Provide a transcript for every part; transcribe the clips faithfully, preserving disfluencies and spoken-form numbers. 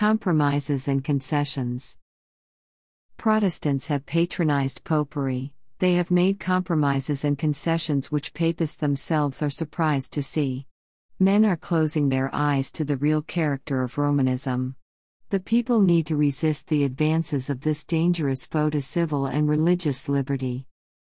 Compromises and concessions. Protestants have patronized popery. They have made compromises and concessions which papists themselves are surprised to see. Men are closing their eyes to the real character of Romanism. The people need to resist the advances of this dangerous foe to civil and religious liberty.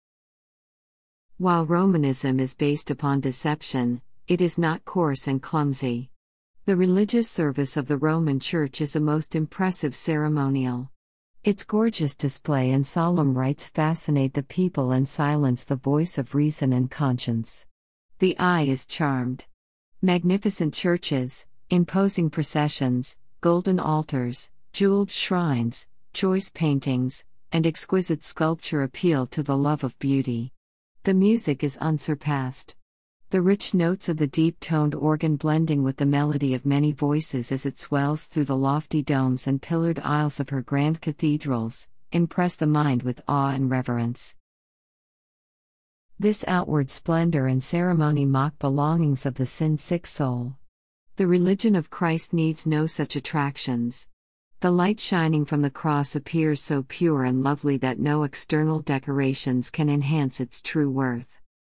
While Romanism is based upon deception, it is not coarse and clumsy. The religious service of the Roman Church is a most impressive ceremonial. Its gorgeous display and solemn rites fascinate the people and silence the voice of reason and conscience. The eye is charmed. Magnificent churches, imposing processions, golden altars, jeweled shrines, choice paintings, and exquisite sculpture appeal to the love of beauty. The music is unsurpassed. The rich notes of the deep-toned organ blending with the melody of many voices as it swells through the lofty domes and pillared aisles of her grand cathedrals, impress the mind with awe and reverence. This outward splendor and ceremony mock belongings of the sin-sick soul. The religion of Christ needs no such attractions. The light shining from the cross appears so pure and lovely that no external decorations can enhance its true worth.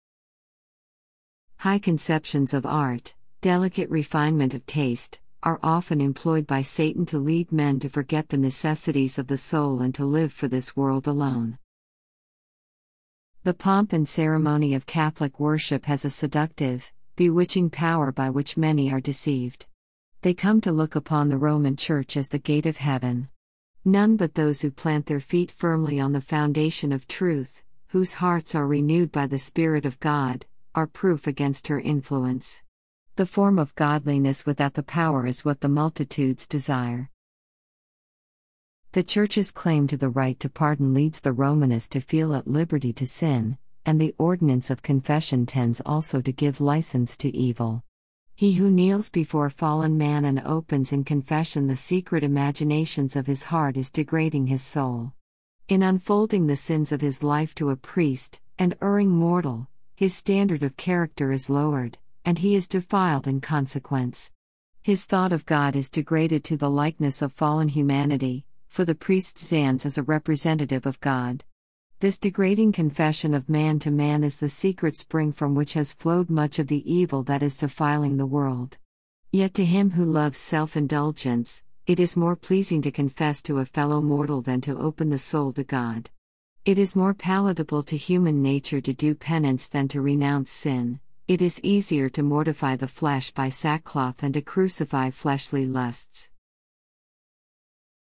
High conceptions of art, delicate refinement of taste, are often employed by Satan to lead men to forget the necessities of the soul and to live for this world alone. The pomp and ceremony of Catholic worship has a seductive, bewitching power by which many are deceived. They come to look upon the Roman Church as the gate of heaven. None but those who plant their feet firmly on the foundation of truth, whose hearts are renewed by the Spirit of God, are proof against her influence. The form of godliness without the power is what the multitudes desire. The Church's claim to the right to pardon leads the Romanist to feel at liberty to sin, and the ordinance of confession tends also to give license to evil. He who kneels before fallen man and opens in confession the secret imaginations of his heart is degrading his soul. In unfolding the sins of his life to a priest, and erring mortal, his standard of character is lowered, and he is defiled in consequence. His thought of God is degraded to the likeness of fallen humanity, for the priest stands as a representative of God. This degrading confession of man to man is the secret spring from which has flowed much of the evil that is defiling the world. Yet to him who loves self-indulgence, it is more pleasing to confess to a fellow mortal than to open the soul to God. It is more palatable to human nature to do penance than to renounce sin. It is easier to mortify the flesh by sackcloth than to crucify fleshly lusts.